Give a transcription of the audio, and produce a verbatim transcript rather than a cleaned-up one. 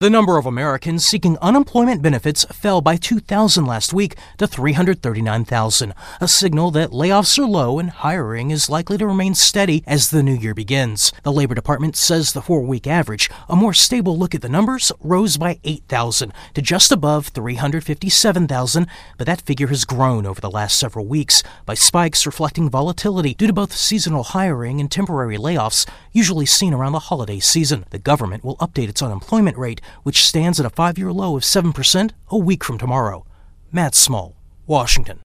The number of Americans seeking unemployment benefits fell by two thousand last week to three hundred thirty-nine thousand, a signal that layoffs are low and hiring is likely to remain steady as the new year begins. The Labor Department says the four-week average, a more stable look at the numbers, rose by eight thousand to just above three hundred fifty-seven thousand, but that figure has grown over the last several weeks by spikes reflecting volatility due to both seasonal hiring and temporary layoffs usually seen around the holiday season. The government will update its unemployment rate, which stands at a five-year low of seven percent a week from tomorrow. Matt Small, Washington.